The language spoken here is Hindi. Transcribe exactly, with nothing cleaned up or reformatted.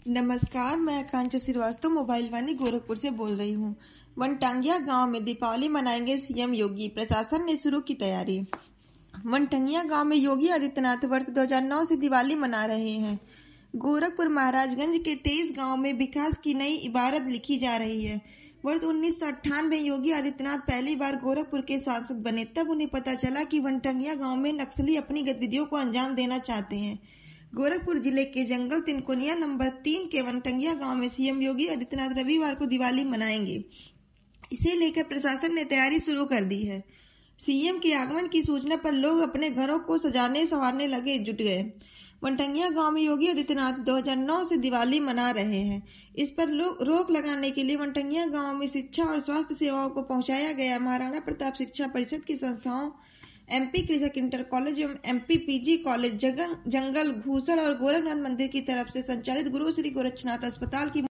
नमस्कार, मैं आकांक्षा श्रीवास्तव मोबाइल वाणी गोरखपुर से बोल रही हूँ। वनटांगिया गांव में दीपावली मनाएंगे सीएम योगी, प्रशासन ने शुरू की तैयारी। वनटांगिया गांव में योगी आदित्यनाथ वर्ष दो हज़ार नौ से दिवाली मना रहे हैं। गोरखपुर महाराजगंज के तेईस गांव में विकास की नई इबारत लिखी जा रही है। वर्ष उन्नीस सौ अट्ठानवे योगी आदित्यनाथ पहली बार गोरखपुर के सांसद बने, तब उन्हें पता चला कि वनटांगिया गांव में नक्सली अपनी गतिविधियों को अंजाम देना चाहते हैं। गोरखपुर जिले के जंगल तिनकोनिया नंबर तीन के वनटांगिया गांव में सीएम योगी आदित्यनाथ रविवार को दिवाली मनाएंगे। इसे लेकर प्रशासन ने तैयारी शुरू कर दी है। सीएम के आगमन की सूचना पर लोग अपने घरों को सजाने संवारने लगे जुट गए। वनटांगिया गांव में योगी आदित्यनाथ दो हज़ार नौ से दिवाली मना रहे हैं। इस पर रोक लगाने के लिए वनटांगिया गांव में शिक्षा और स्वास्थ्य सेवाओं को पहुंचाया गया। महाराणा प्रताप शिक्षा परिषद की संस्थाओं, एमपी कृषक इंटर कॉलेज एवं MP PG college, Jungle Ghusad और गोरखनाथ मंदिर की तरफ से संचालित गुरु श्री गोरक्षनाथ अस्पताल की